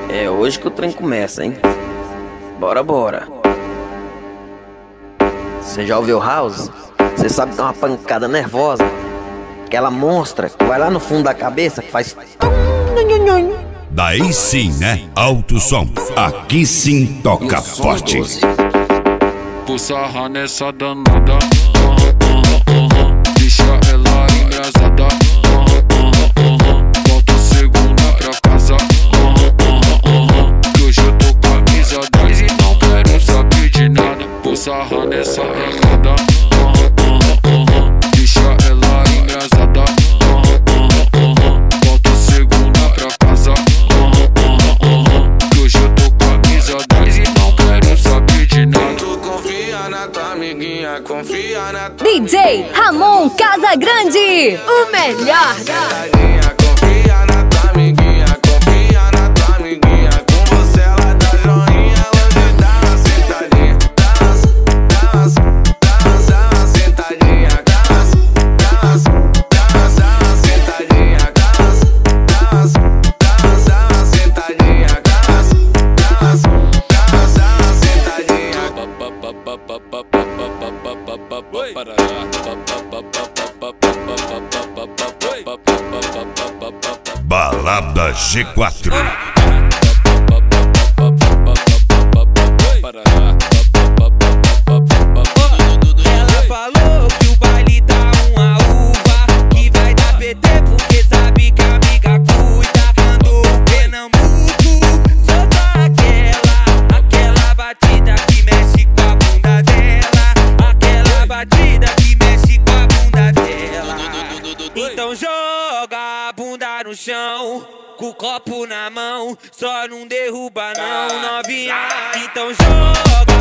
É hoje que o trem começa, hein? Bora, bora. Você já ouviu House? Você sabe dar uma pancada nervosa? Aquela monstra que vai lá no fundo da cabeça, que faz... Daí sim, né? Alto som. Aqui sim toca forte. Vou sarrar nessa danada. Deixa ela engrasada. Volta segunda pra casa. Que hoje eu tô camisa 10 e não quero saber de nada. Vou sarrar nessa danada. Deixa ela engrasada. Volta segunda pra casa. Que hoje eu tô camisa 10 e não quero saber de nada. Tu confia na tua amiguinha, confia na tua DJ Ramon Casagrande, o melhor. Confia na tua amiguinha, confia na tua amiguinha. Com você ela dá joinha, hoje dá uma sentadinha. Dá uma sentadinha. Dá uma sentadinha. Dá uma sentadinha. Balada G4. Ela falou que o baile tá uma uva, que vai dar PT porque sabe que a amiga cuida. Mandou o Pernambuco, solta aquela batida que mexe com a bunda dela, aquela batida que mexe com a bunda dela. Então joga a bunda no chão, com o copo na mão, só não derruba não, novinha. Então joga